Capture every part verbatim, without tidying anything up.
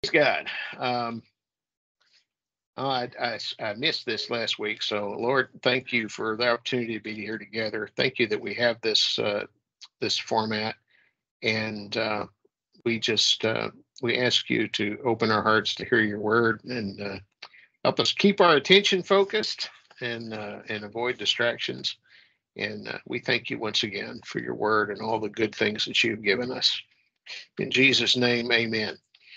God. Um, oh, I, I, I missed this last week. So, Lord, thank you for the opportunity to be here together. Thank you that we have this uh, this format, and uh, we just uh, we ask you to open our hearts to hear your word and uh, help us keep our attention focused and uh, and avoid distractions. And uh, we thank you once again for your word and all the good things that you've given us. In Jesus' name, amen.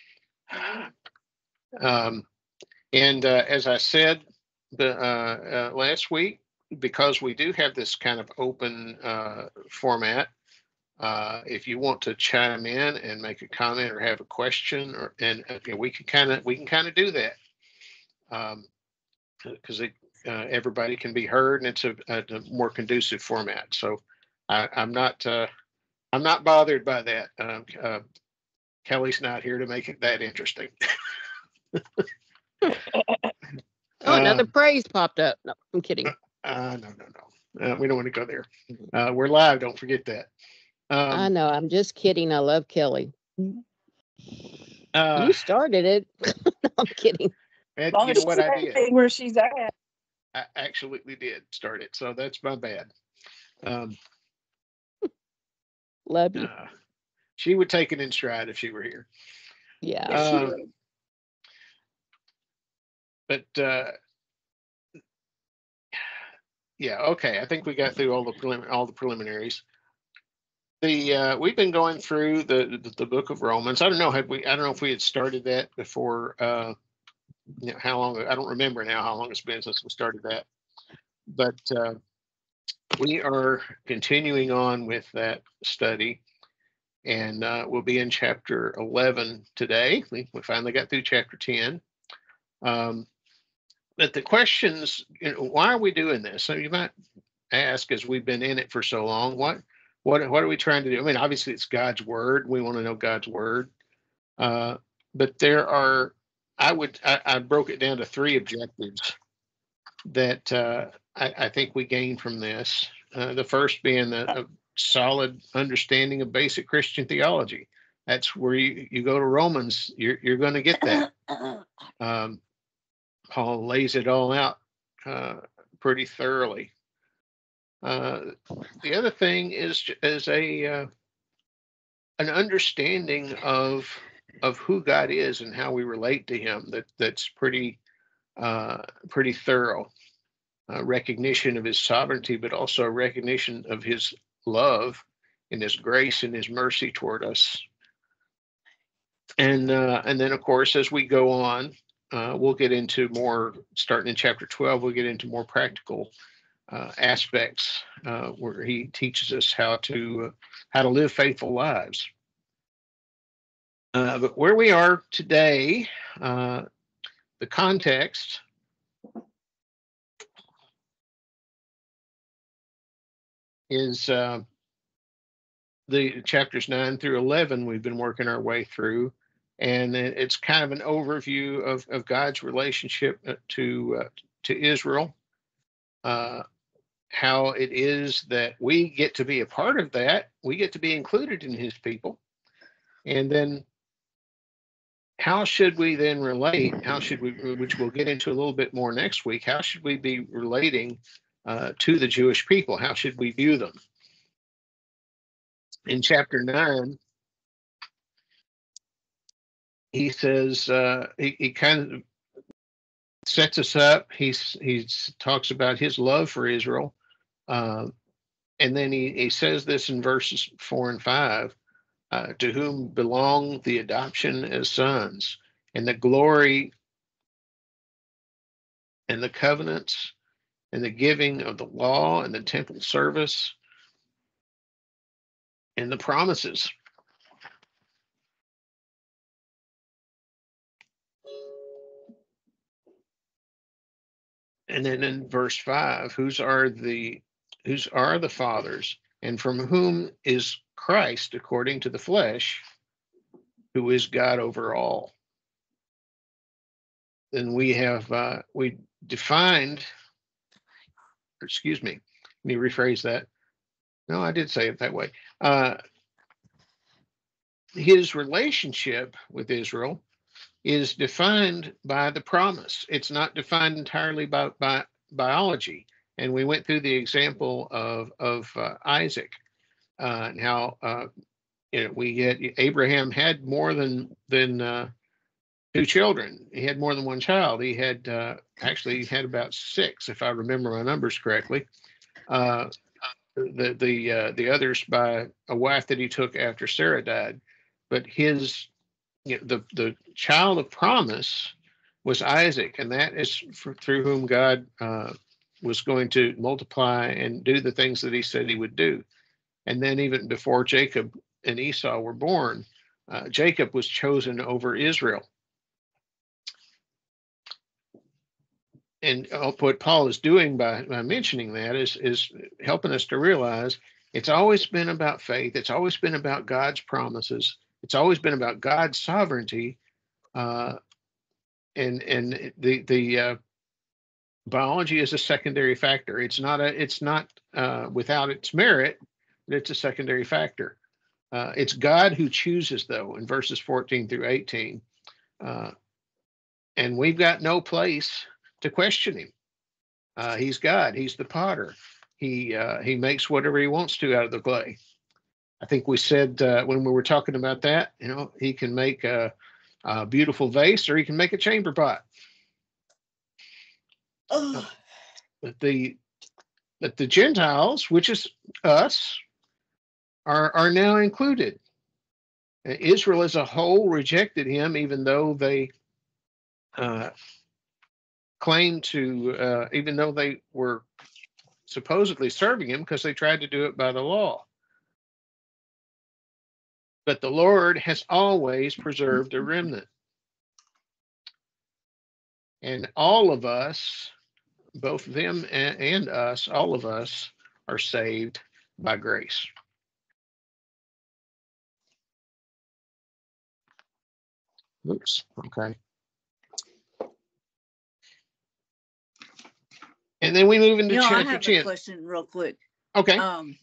Um, and uh, as I said the, uh, uh, last week, because we do have this kind of open uh, format, uh, if you want to chime in and make a comment or have a question, or and uh, we can kind of we can kind of do that because um, uh, everybody can be heard and it's a, a more conducive format. So I, I'm not uh, I'm not bothered by that. Um, uh, Kelly's not here to make it that interesting. Oh, another um, praise popped up. No, I'm kidding. Uh, no, no, no. Uh, we don't want to go there. Uh, we're live. Don't forget that. Um, I know. I'm just kidding. I love Kelly. Uh, you started it. No, I'm kidding. And you know what I did? Where she's at. I absolutely did start it. So that's my bad. Um, love you. Uh, she would take it in stride if she were here. Yeah. Uh, but uh, yeah, okay. I think we got through all the prelim- all the preliminaries. The uh, we've been going through the, the the book of Romans. I don't know had we I don't know if we had started that before. Uh, you know, how long? I don't remember now how long it's been since we started that. But uh, we are continuing on with that study, and uh, we'll be in chapter eleven today. We we finally got through chapter ten. Um, but the questions, you know, why are we doing this? So you might ask, as we've been in it for so long, what, what, what are we trying to do? I mean, obviously it's God's word. We want to know God's word. Uh, but there are, I would, I, I broke it down to three objectives that uh, I, I think we gain from this. Uh, the first being a, a solid understanding of basic Christian theology. That's where you, you go to Romans, you're, you're going to get that. Um, Paul lays it all out uh, pretty thoroughly. Uh, the other thing is is a uh, an understanding of of who God is and how we relate to Him. That that's pretty uh, pretty thorough. Uh, recognition of His sovereignty, but also a recognition of His love and His grace and His mercy toward us. And uh, and then, of course, as we go on, uh, we'll get into more. Starting in chapter twelve, we'll get into more practical uh, aspects uh, where he teaches us how to uh, how to live faithful lives. Uh, but where we are today, uh, the context is uh, the chapters nine through eleven. We've been working our way through, and it's kind of an overview of, of God's relationship to uh, to Israel. Uh, how it is that we get to be a part of that. We get to be included in His people. And then how should we then relate? How should we, which we'll get into a little bit more next week, how should we be relating uh, to the Jewish people? How should we view them? In chapter nine, he says, uh, he, he kind of sets us up. He's, he talks about his love for Israel. Uh, and then he, he says this in verses four and five, uh, to whom belong the adoption as sons and the glory and the covenants and the giving of the law and the temple service and the promises. And then in verse five, whose are the whose are the fathers, and from whom is Christ according to the flesh, who is God over all. Then we have uh, we defined, excuse me, let me rephrase that. No, I did say it that way. Uh, his relationship with Israel is defined by the promise. It's not defined entirely by, by biology. And we went through the example of, of uh, Isaac, uh, and how uh, you know, we get Abraham had more than than uh, two children. He had more than one child. He had uh, actually he had about six, if I remember my numbers correctly. Uh, the the uh, the others by a wife that he took after Sarah died, but his you know, the the child of promise was Isaac, and that is for, through whom God uh, was going to multiply and do the things that He said He would do. And then even before Jacob and Esau were born, uh, Jacob was chosen over Israel. And what Paul is doing by, by mentioning that is, is helping us to realize it's always been about faith. It's always been about God's promises. It's always been about God's sovereignty. Uh, and and the the uh, biology is a secondary factor. It's not a it's not uh, without its merit, but it's a secondary factor. Uh, it's God who chooses, though, in verses fourteen through eighteen. Uh, and we've got no place to question him. Uh, he's God. He's the potter. He uh, he makes whatever he wants to out of the clay. I think we said uh, when we were talking about that, you know, he can make a, a beautiful vase or he can make a chamber pot. Oh. But the but the Gentiles, which is us, are are now included. Israel as a whole rejected him, even though they uh, claimed to, uh, even though they were supposedly serving him, because they tried to do it by the law. But the Lord has always preserved a remnant. And all of us, both them and, and us, all of us are saved by grace. Oops, okay. And then we move into you know, chapter I have ten. A question real quick. Okay. Um,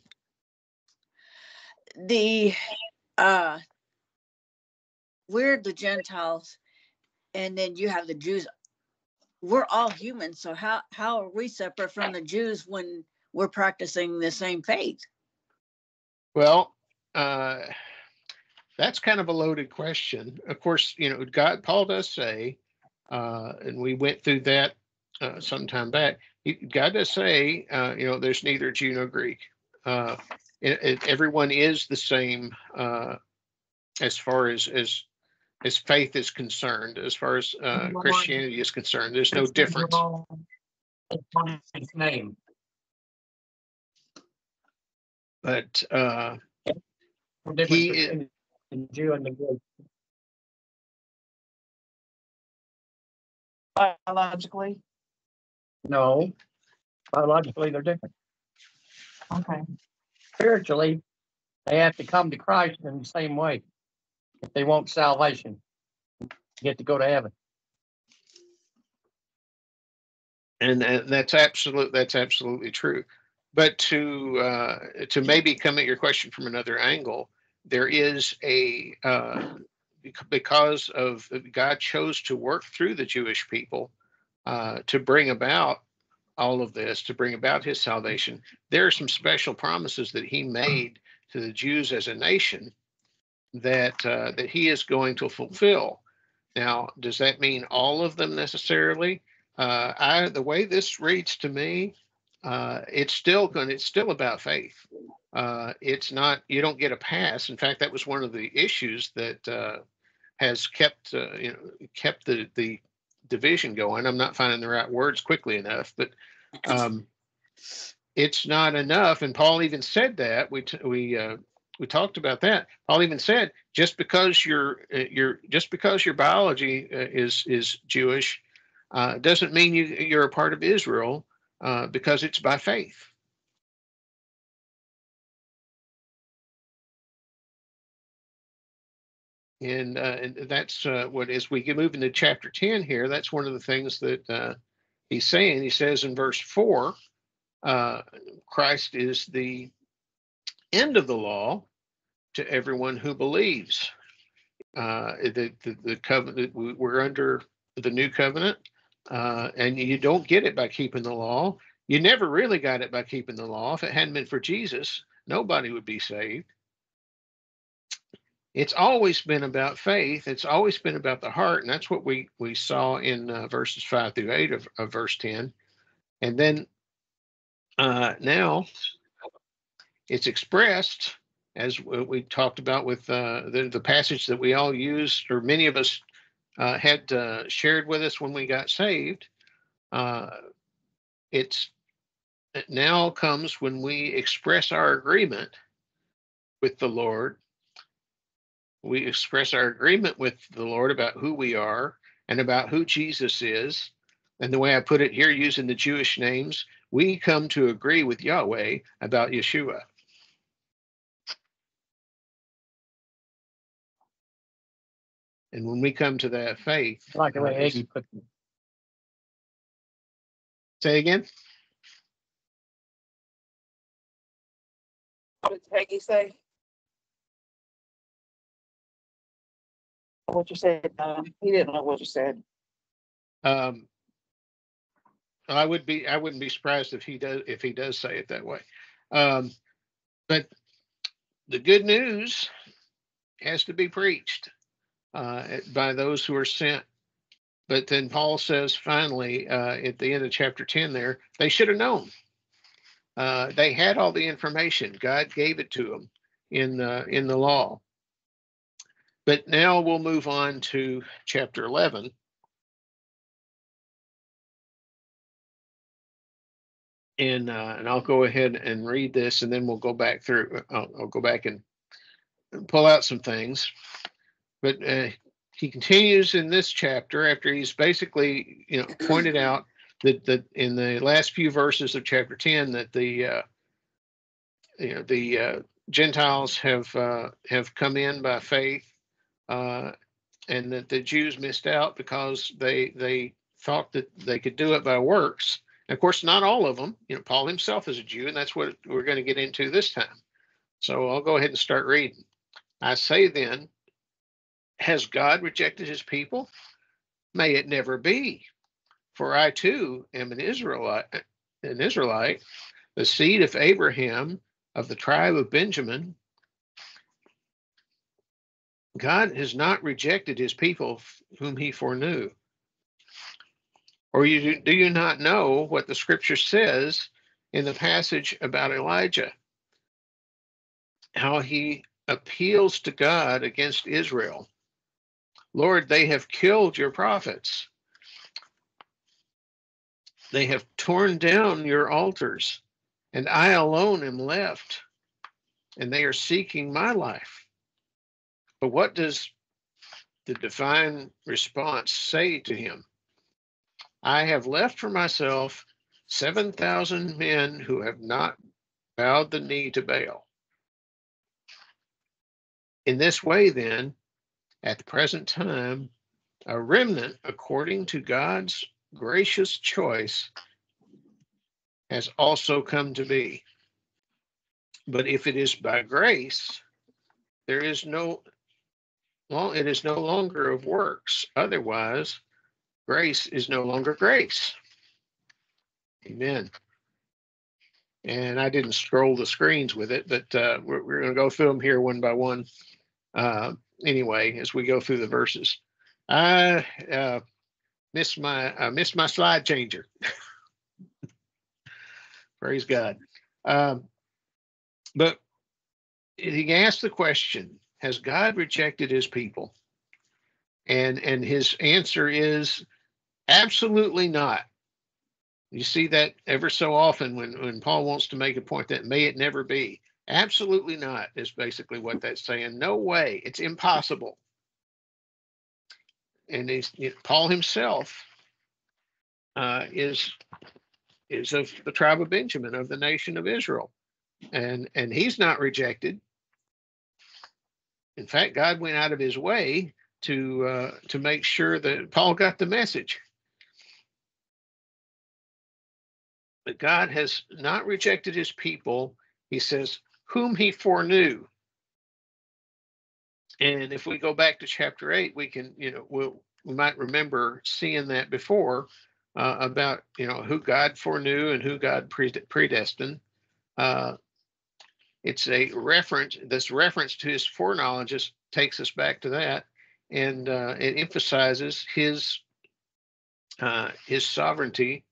the uh, we're the Gentiles, and then you have the Jews. We're all humans, so how how are we separate from the Jews when we're practicing the same faith? Well, uh, that's kind of a loaded question. Of course, you know, God, Paul does say, uh, and we went through that uh, some time back. He, God does say, uh, you know, there's neither Jew nor Greek. Uh, it, it, everyone is the same uh, as far as as as faith is concerned, as far as uh, Christianity is concerned. There's no difference. Name. But uh, he is. Jew and the Greek. Biologically? No. Biologically, they're different. Okay. Spiritually, they have to come to Christ in the same way. If they want salvation, get to go to heaven. And uh, that's absolute. That's absolutely true. But to uh, to maybe come at your question from another angle, there is a uh, because of God chose to work through the Jewish people uh, to bring about all of this, to bring about His salvation. There are some special promises that He made to the Jews as a nation that uh, that He is going to fulfill. Now, does that mean all of them necessarily? Uh, I the way this reads to me, uh, it's still going. It's still about faith. Uh, it's not. You don't get a pass. In fact, that was one of the issues that uh, has kept uh, you know kept the the division going. I'm not finding the right words quickly enough, but um, it's not enough. And Paul even said that. We t- we uh, we talked about that. Paul even said just because your uh, your just because your biology uh, is is Jewish uh, doesn't mean you you're a part of Israel. Uh, because it's by faith. And, uh, and that's uh, what, as we move into chapter ten here, that's one of the things that uh, he's saying. He says in verse four, uh, Christ is the end of the law to everyone who believes. Uh, the, the, the covenant, we're under the new covenant, uh, and you don't get it by keeping the law. You never really got it by keeping the law. If it hadn't been for Jesus, nobody would be saved. It's always been about faith. It's always been about the heart. And that's what we, we saw in uh, verses five through eight of, of verse ten. And then uh, now it's expressed, as we talked about with uh, the, the passage that we all used, or many of us uh, had uh, shared with us when we got saved. Uh, it's it now comes when we express our agreement with the Lord. We express our agreement with the Lord about who we are and about who Jesus is. And the way I put it here, using the Jewish names, we come to agree with Yahweh about Yeshua. And when we come to that faith, Like the way uh, Aggie put it. Say again. What did Peggy say? What you said, um, he didn't know what you said. Um, I would be, I wouldn't be surprised if he does, if he does say it that way. Um, but the good news has to be preached uh, by those who are sent. But then Paul says, finally, uh, at the end of chapter ten, there they should have known. Uh, they had all the information. God gave it to them in the in the law. But now we'll move on to chapter eleven. And uh, and I'll go ahead and read this, and then we'll go back through. I'll, I'll go back and pull out some things. But uh, he continues in this chapter after he's basically, you know, pointed out that that in the last few verses of chapter ten that the uh, you know the uh, Gentiles have uh, have come in by faith, uh, and that the Jews missed out because they they thought that they could do it by works. And of course, not all of them. You know, Paul himself is a Jew, and that's what we're going to get into this time. So I'll go ahead and start reading. I say then, has God rejected his people? May it never be. For I too am an Israelite, an Israelite, the seed of Abraham, of the tribe of Benjamin. God has not rejected his people whom he foreknew. Or you, do you not know what the scripture says in the passage about Elijah? How he appeals to God against Israel. Lord, they have killed your prophets. They have torn down your altars, and I alone am left, and they are seeking my life. But what does the divine response say to him? I have left for myself seven thousand men who have not bowed the knee to Baal. In this way, then, at the present time, a remnant, according to God's gracious choice, has also come to be. But if it is by grace, there is no, well, it is no longer of works. Otherwise, grace is no longer grace. Amen. And I didn't scroll the screens with it, but uh, we're, we're going to go through them here one by one. Uh, anyway, as we go through the verses, I uh, missed my I missed my slide changer. Praise God. Um, but he asked the question: has God rejected his people? And and his answer is absolutely not. You see that ever so often when, when Paul wants to make a point that may it never be. Absolutely not is basically what that's saying. No way. It's impossible. And he's, you know, Paul himself uh, is, is of the tribe of Benjamin, of the nation of Israel. And, and he's not rejected. In fact, God went out of his way to uh, to make sure that Paul got the message. But God has not rejected his people. He says, whom he foreknew. And if we go back to chapter eight, we can, you know, we'll, we might remember seeing that before uh, about, you know, who God foreknew and who God pre- predestined. Uh, it's a reference, this reference to his foreknowledge just takes us back to that. And uh, it emphasizes his, uh, his sovereignty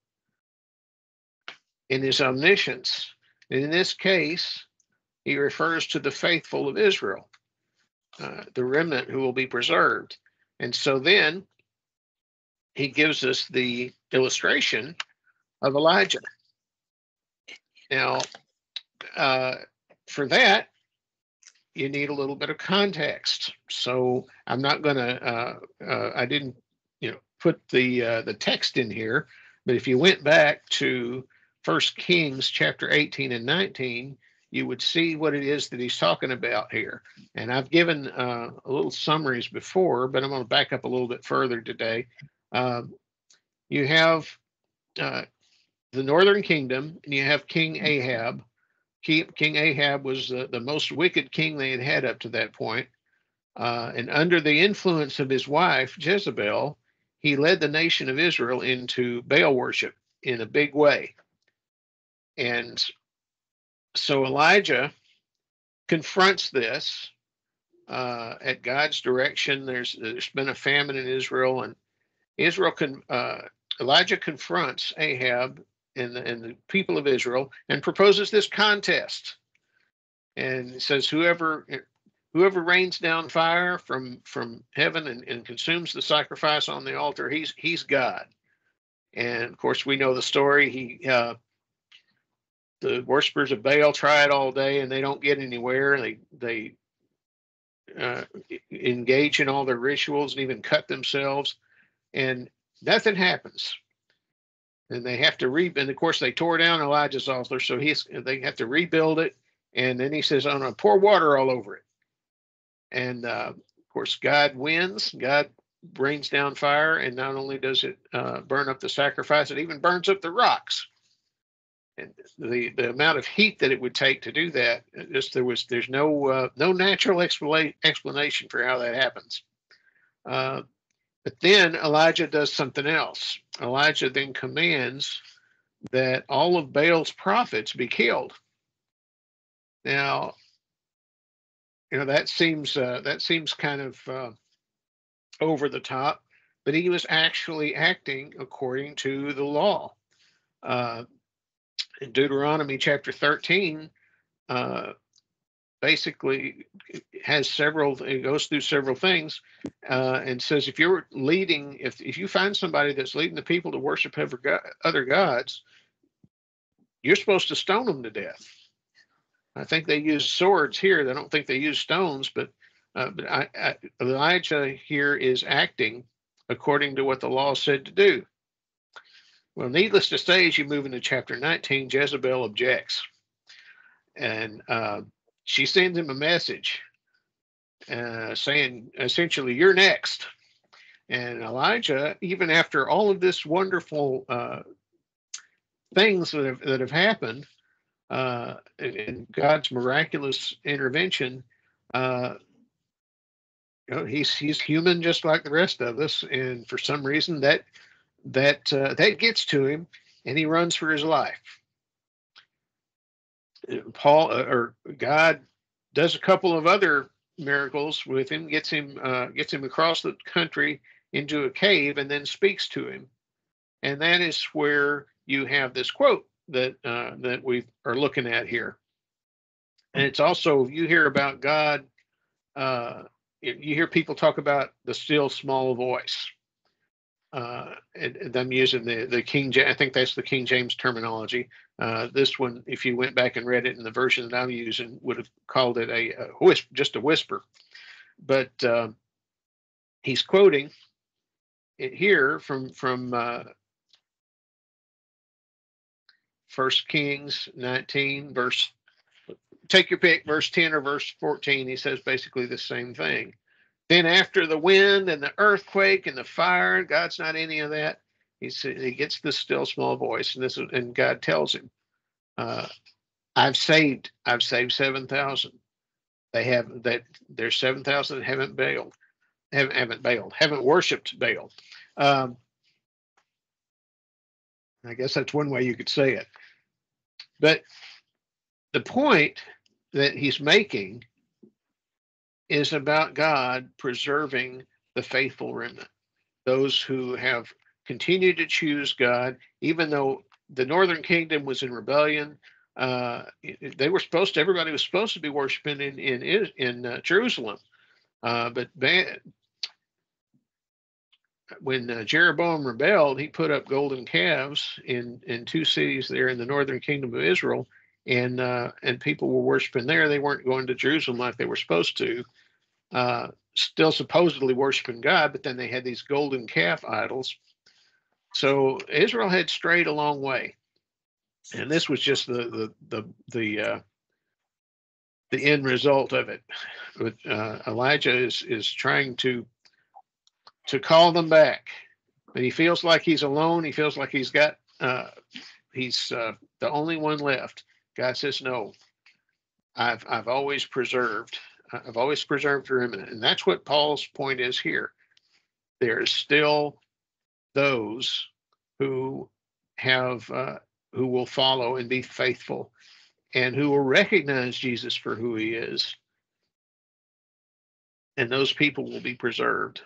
and his omniscience. And in this case, he refers to the faithful of Israel, uh, the remnant who will be preserved. And so then he gives us the illustration of Elijah. Now, uh, for that, you need a little bit of context. So I'm not going to, uh, uh, I didn't, you know, put the uh, the text in here, but if you went back to First Kings chapter eighteen and nineteen, you would see what it is that he's talking about here. And I've given uh, a little summaries before, but I'm going to back up a little bit further today. Um, you have uh, the northern kingdom, and you have King Ahab. King Ahab was the, the most wicked king they had had up to that point. Uh, and under the influence of his wife, Jezebel, he led the nation of Israel into Baal worship in a big way. And so Elijah confronts this uh, at God's direction. There's, there's been a famine in Israel, and Israel can, uh, Elijah confronts Ahab and the, and the people of Israel and proposes this contest. And it says, whoever whoever rains down fire from, from heaven and, and consumes the sacrifice on the altar, he's he's God. And of course, we know the story. He uh, the worshipers of Baal try it all day and they don't get anywhere. They they uh, engage in all their rituals and even cut themselves, and nothing happens. And they have to rebuild. And of course, they tore down Elijah's altar, so he's they have to rebuild it. And then he says, "I'm going to pour water all over it." And uh, of course, God wins. God rains down fire, and not only does it uh, burn up the sacrifice, it even burns up the rocks. And the the amount of heat that it would take to do that, just there was there's no uh, no natural expla- explanation for how that happens. Uh, But then Elijah does something else. Elijah then commands that all of Baal's prophets be killed. Now, you know, that seems uh, that seems kind of uh, over the top, but he was actually acting according to the law. Uh, in Deuteronomy chapter thirteen, uh, basically has several, it goes through several things uh, and says if you're leading, if, if you find somebody that's leading the people to worship other gods, you're supposed to stone them to death. I think they use swords here. I don't think they use stones, but, uh, but I, I, Elijah here is acting according to what the law said to do. Well, needless to say, as you move into chapter nineteen, Jezebel objects. And uh, she sends him a message uh, saying, essentially, you're next. And Elijah, even after all of this wonderful uh, things that have, that have happened, uh, and God's miraculous intervention, uh, you know, he's he's human just like the rest of us, and for some reason that that uh, that gets to him, and he runs for his life. Paul uh, or God does a couple of other miracles with him, gets him uh, gets him across the country into a cave, and then speaks to him. And that is where you have this quote that uh, that we are looking at here. And it's also, you hear about God, uh, you hear people talk about the still small voice. Uh, and, and I'm using the the King James, I think that's the King James terminology. Uh, this one, if you went back and read it in the version that I'm using, would have called it a, a whisper, just a whisper. But uh, he's quoting it here from from uh, First Kings nineteen, verse. Take your pick, verse ten or verse fourteen. He says basically the same thing. Then after the wind and the earthquake and the fire, God's not any of that. He he gets this still small voice, and this and God tells him, uh, "I've saved, I've saved seven thousand. They have that there's seven thousand that haven't bailed, haven't haven't bailed, haven't worshipped Baal. Um, I guess that's one way you could say it. But the point that he's making is about God preserving the faithful remnant, those who have continued to choose God, even though the northern kingdom was in rebellion. Uh, they were supposed to, everybody was supposed to be worshiping in in in uh, Jerusalem, uh, but ban- when uh, Jeroboam rebelled, he put up golden calves in in two cities there in the northern kingdom of Israel, and uh, and people were worshiping there. They weren't going to Jerusalem like they were supposed to. Uh, still supposedly worshiping God, but then they had these golden calf idols. So Israel had strayed a long way, and this was just the the the the uh, the end result of it. But uh, Elijah is is trying to to call them back, but he feels like he's alone. He feels like he's got uh, he's uh, the only one left. God says, "No, I've I've always preserved. I've always preserved the remnant," and that's what Paul's point is here. There's still those who have uh, who will follow and be faithful, and who will recognize Jesus for who he is, and those people will be preserved.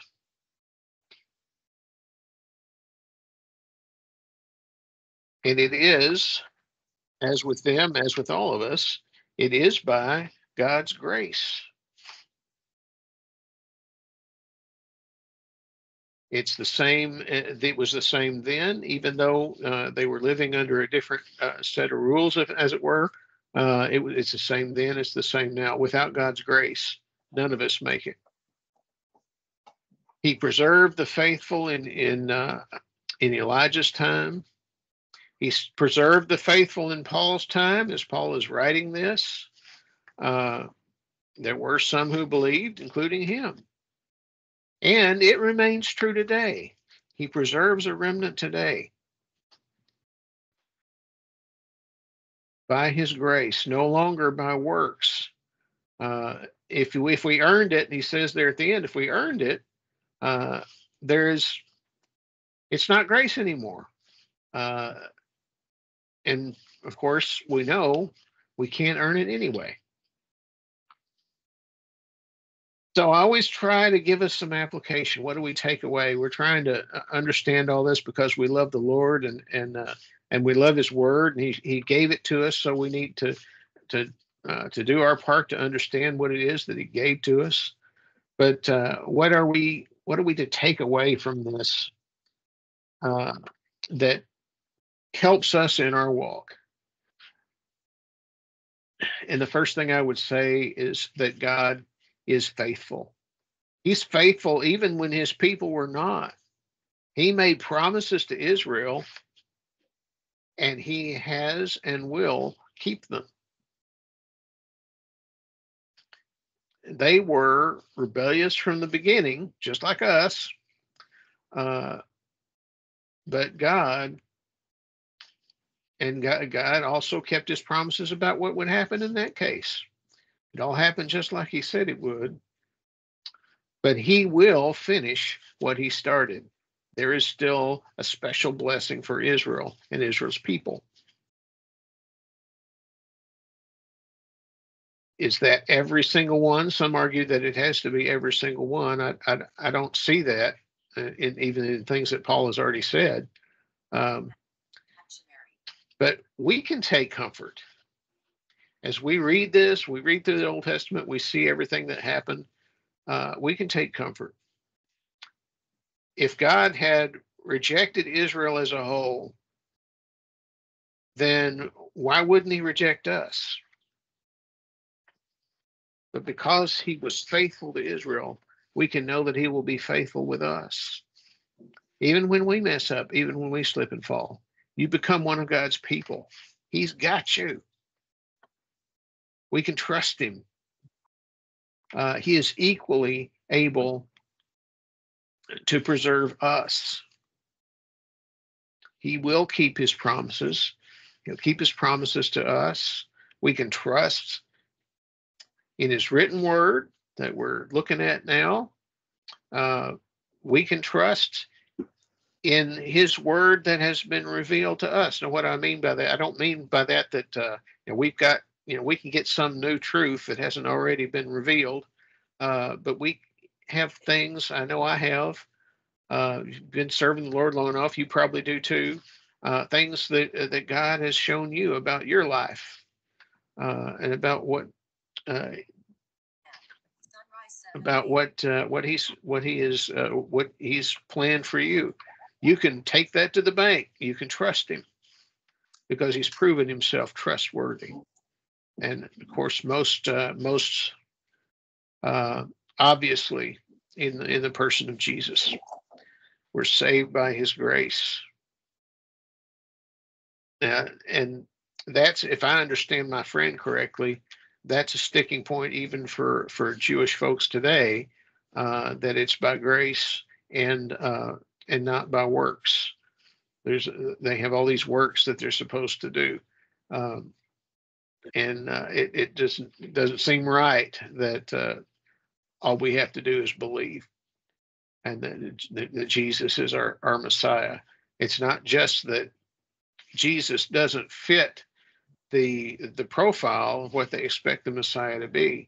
And it is, as with them, as with all of us, it is by God's grace. It's the same, it was the same then, even though uh, they were living under a different uh, set of rules, as it were. Uh, it, it's the same then, it's the same now. Without God's grace, none of us make it. He preserved the faithful in, in, uh, in Elijah's time. He's preserved the faithful in Paul's time, as Paul is writing this. Uh, there were some who believed, including him. And it remains true today. He preserves a remnant today by his grace, no longer by works. Uh, if, if we earned it, he says there at the end, if we earned it, uh, there's, it's not grace anymore. Uh, and of course, we know we can't earn it anyway. So I always try to give us some application. What do we take away? We're trying to understand all this because we love the Lord, and and uh, and we love His Word, and He He gave it to us. So we need to to uh, to do our part to understand what it is that He gave to us. But uh, what are we? What are we to take away from this uh, that helps us in our walk? And the first thing I would say is that God is faithful. He's faithful even when his people were not. He made promises to Israel, and he has and will keep them. They were rebellious from the beginning, just like us. Uh, but God, and God, God also kept his promises about what would happen in that case. It all happened just like he said it would. But he will finish what he started. There is still a special blessing for Israel and Israel's people. Is that every single one? Some argue that it has to be every single one. I I, I don't see that, in, even in things that Paul has already said. Um, but we can take comfort. As we read this, we read through the Old Testament, we see everything that happened. Uh, we can take comfort. If God had rejected Israel as a whole, then why wouldn't he reject us? But because he was faithful to Israel, we can know that he will be faithful with us. Even when we mess up, even when we slip and fall, you become one of God's people. He's got you. We can trust him. Uh, he is equally able to preserve us. He will keep his promises. He'll keep his promises to us. We can trust in his written word that we're looking at now. Uh, we can trust in his word that has been revealed to us. Now, what I mean by that, I don't mean by that that uh, you know, we've got, you know, we can get some new truth that hasn't already been revealed, uh, but we have things. I know I have. Uh, you've been serving the Lord long enough. You probably do too. Uh, things that uh, that God has shown you about your life uh, and about what uh, about what uh, what he's what he is uh, what he's planned for you. You can take that to the bank. You can trust him because he's proven himself trustworthy. And of course, most uh, most uh, obviously in the, in the person of Jesus, we're saved by his grace. Uh, and that's, if I understand my friend correctly, that's a sticking point even for for Jewish folks today, uh, that it's by grace and uh, and not by works. There's they have all these works that they're supposed to do, um, and uh, it it doesn't it doesn't seem right that uh, all we have to do is believe, and that, that, that Jesus is our our Messiah. It's not just that Jesus doesn't fit the the profile of what they expect the Messiah to be,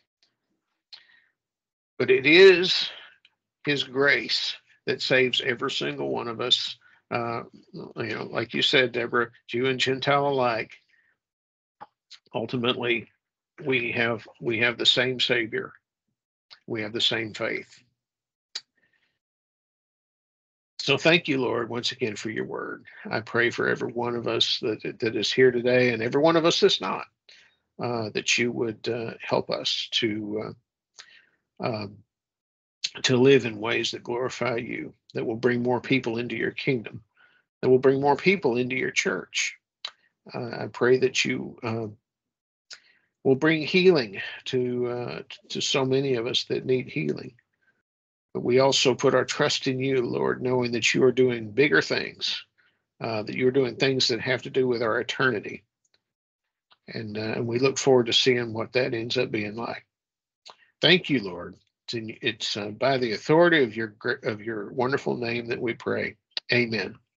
but it is his grace that saves every single one of us. Uh, you know, like you said, Deborah, Jew and Gentile alike. Ultimately, we have we have the same Savior. We have the same faith. So thank you, Lord, once again for your word. I pray for every one of us that, that is here today and every one of us that's not, uh, that you would uh, help us to uh, um, to live in ways that glorify you, that will bring more people into your kingdom, that will bring more people into your church. Uh, I pray that you uh, will bring healing to uh, to so many of us that need healing. But we also put our trust in you, Lord, knowing that you are doing bigger things, uh, that you are doing things that have to do with our eternity. And, uh, and we look forward to seeing what that ends up being like. Thank you, Lord. It's, in, it's uh, by the authority of your of your wonderful name that we pray. Amen.